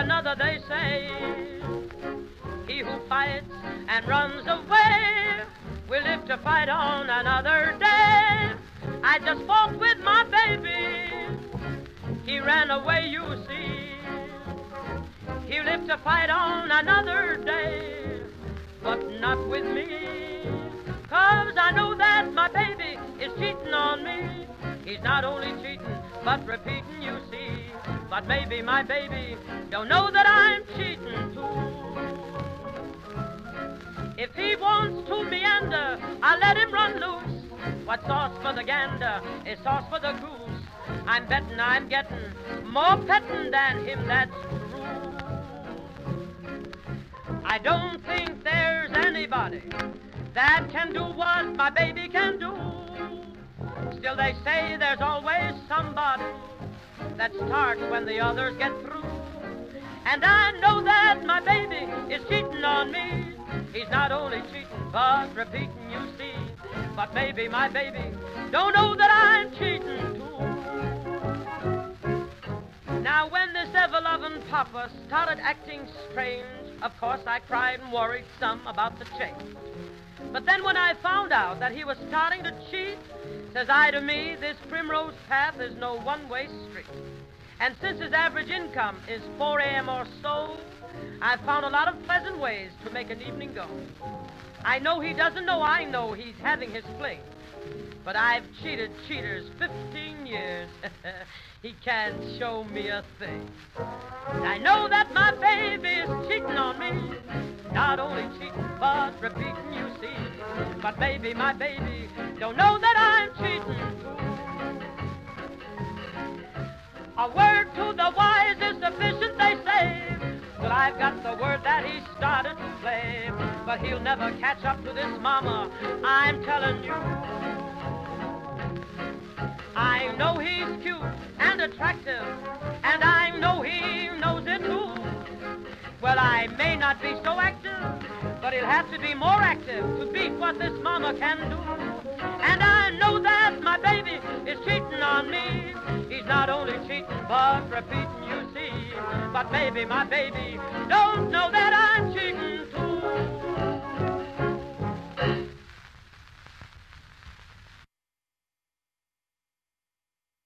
another, they say. He who fights and runs away will live to fight on another day. I just fought with my baby. He ran away, you see. He'll live to fight on another day, but not with me. 'Cause I know that my baby is cheating on me. He's not only cheating, but repeating, you see. But maybe my baby don't know that I'm cheating too. If he wants to meander, I'll let him run loose. What's sauce for the gander is sauce for the goose. I'm betting I'm getting more petting than him, that's true. I don't think there's anybody that can do what my baby can do. Still they say there's always somebody that starts when the others get through. And I know that my baby is cheating on me. He's not only cheating, but repeating, you see. But maybe my baby don't know that I'm cheating too. Now when this ever-loving papa started acting strange, of course I cried and worried some about the change. But then when I found out that he was starting to cheat, says I to me, this primrose path is no one-way street. And since his average income is 4 a.m. or so, I've found a lot of pleasant ways to make an evening go. I know he doesn't know I know he's having his fling, but I've cheated cheaters 15 years. He can't show me a thing. I know that my baby is cheating on me. Not only cheating, but repeating, you see. But maybe my baby don't know that I'm cheating too. A word to the wise is sufficient, they say. Well, I've got the word that he started to play, but he'll never catch up to this mama, I'm telling you. I know he's cute and attractive, and I know he knows it too. Well, I may not be so active, but he'll have to be more active to beat what this mama can do. And I know that my baby is cheating on me. He's not only cheating, but repeating, you see. But maybe my baby don't know that I'm cheating too.